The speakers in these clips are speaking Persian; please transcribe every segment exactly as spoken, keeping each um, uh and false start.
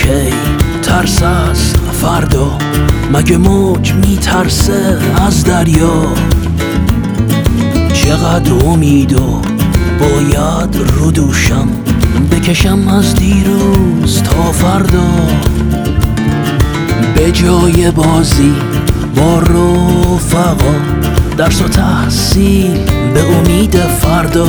کی ترس از فردا، مگه موج میترسه از دریا؟ چقدر امید و باید رو دوشم بکشم از دیروز تا فردا. به جای بازی با رفقا، درس و تحصیل به امید فردا.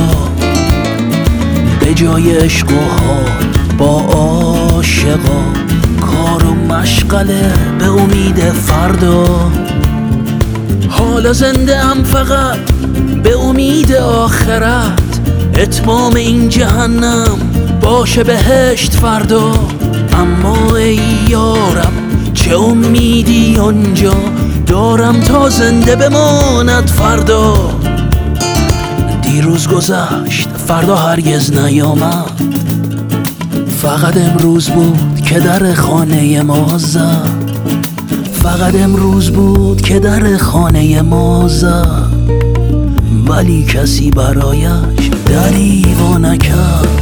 به جای عشق و حال با عاشقا، کار و مشغله به امید فردا. حالا زنده ام فقط به امید آخرت، اتمام این جهنم باشه بهشت فردا. اما ای یارب چه امیدی آنجا دارم تا زنده بماند فردا. دیروز گذشت فردا هرگز نیامد، فقط امروز بود که در خانه ما زد. فقط امروز بود که در خانه ما زد، ولی کسی برایش دری وا نکرد.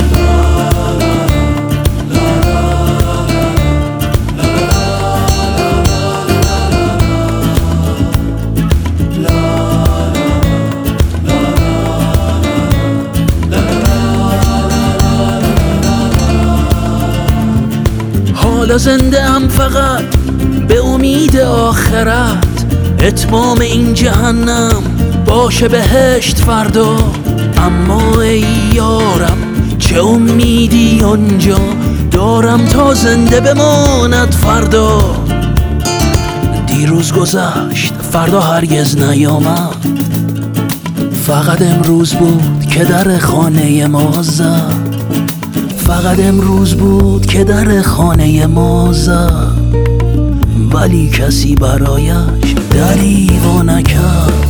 حالا زنده ام فقط به امید آخرت، اتمام این جهنم باشه بهشت فردا. اما ای یارب چه امیدی آنجا دارم تا زنده بماند فردا. دیروز گذشت فردا هرگز نیامد، فقط امروز بود که در خانه ما زد. فقط امروز بود که در خانه ما زد، ولی کسی برایش دری وا نکرد.